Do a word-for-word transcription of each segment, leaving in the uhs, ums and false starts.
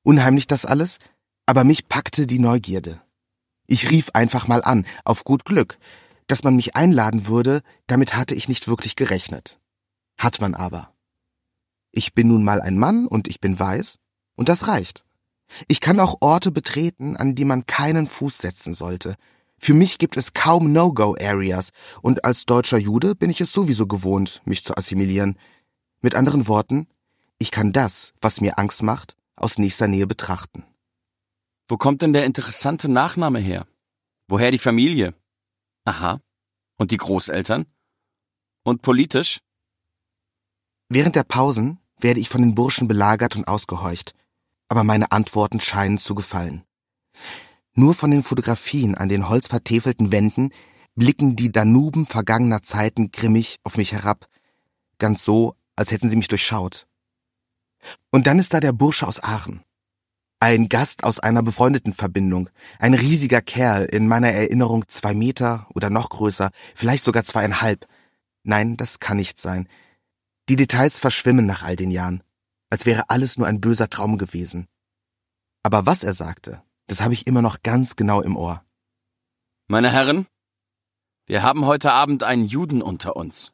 Unheimlich das alles, aber mich packte die Neugierde. Ich rief einfach mal an, auf gut Glück. Dass man mich einladen würde, damit hatte ich nicht wirklich gerechnet. Hat man aber. Ich bin nun mal ein Mann und ich bin weiß, und das reicht. Ich kann auch Orte betreten, an die man keinen Fuß setzen sollte. Für mich gibt es kaum No-Go-Areas, und als deutscher Jude bin ich es sowieso gewohnt, mich zu assimilieren. Mit anderen Worten, ich kann das, was mir Angst macht, aus nächster Nähe betrachten. Wo kommt denn der interessante Nachname her? Woher die Familie? Aha. Und die Großeltern? Und politisch? Während der Pausen werde ich von den Burschen belagert und ausgehorcht, aber meine Antworten scheinen zu gefallen. Nur von den Fotografien an den holzvertäfelten Wänden blicken die Danuben vergangener Zeiten grimmig auf mich herab, ganz so, als hätten sie mich durchschaut. Und dann ist da der Bursche aus Aachen. Ein Gast aus einer befreundeten Verbindung, ein riesiger Kerl, in meiner Erinnerung zwei Meter oder noch größer, vielleicht sogar zweieinhalb. Nein, das kann nicht sein. Die Details verschwimmen nach all den Jahren, als wäre alles nur ein böser Traum gewesen. Aber was er sagte, das habe ich immer noch ganz genau im Ohr. Meine Herren, wir haben heute Abend einen Juden unter uns.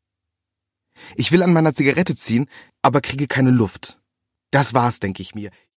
Ich will an meiner Zigarette ziehen, aber kriege keine Luft. Das war's, denke ich mir.